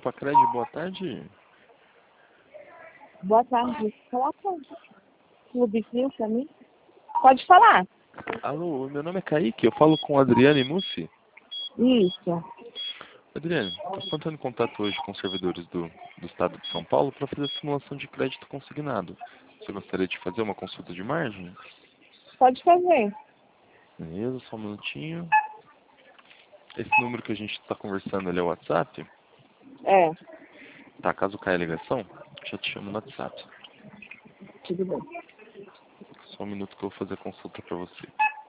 Copa Cred, boa tarde. Boa tarde. Coloca Clube Frio pra mim. Pode falar. Alô, meu nome é Kaique, eu falo com Adriane Mussi. Isso. Adriane, estou entrando em contato hoje com os servidores do Estado de São Paulo para fazer a simulação de crédito consignado. Você gostaria de fazer uma consulta de margem? Pode fazer. Beleza, só um minutinho. Esse número que a gente está conversando ali é o WhatsApp? É, Tá, caso caia a ligação, já te chamo no WhatsApp. tudo bem. Só um minuto que eu vou fazer a consulta para você.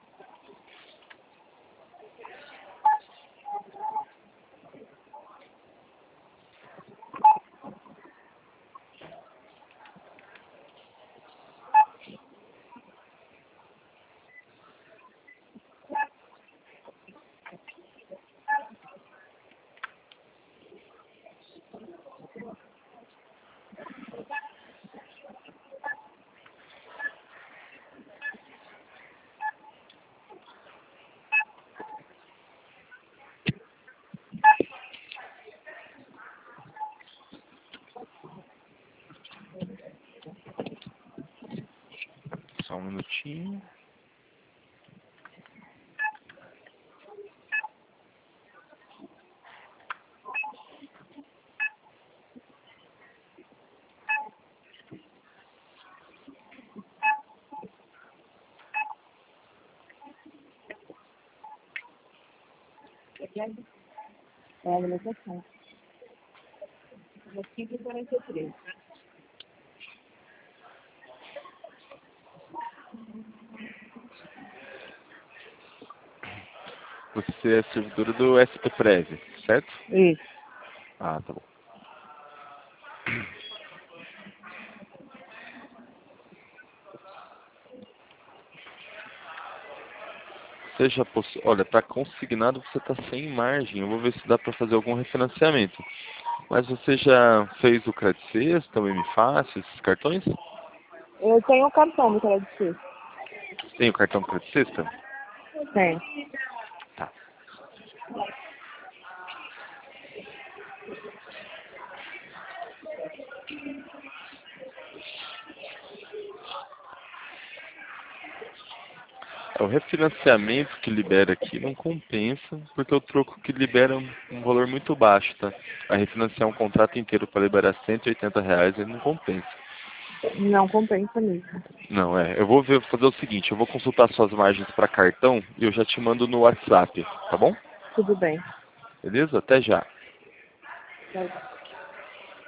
Só um minutinho. É a alimentação. 5h43. Você é servidora do SPPrev, certo? Isso. Ah, tá bom. Olha, para consignado você está sem margem. Eu vou ver se dá para fazer algum refinanciamento. Mas você já fez o Credit Sexta, o M Fácil, esses cartões? Eu tenho o cartão do Credit Suisse. Tem o cartão Credit Sexta? Tem. Tá. O refinanciamento que libera aqui não compensa, porque o troco que libera é um valor muito baixo, tá? A refinanciar um contrato inteiro para liberar R$ 180, ele não compensa. Não compensa mesmo. Não, eu vou fazer o seguinte, eu vou consultar suas margens para cartão e eu já te mando no WhatsApp, tá bom? Tudo bem. Beleza? Até já. Tchau.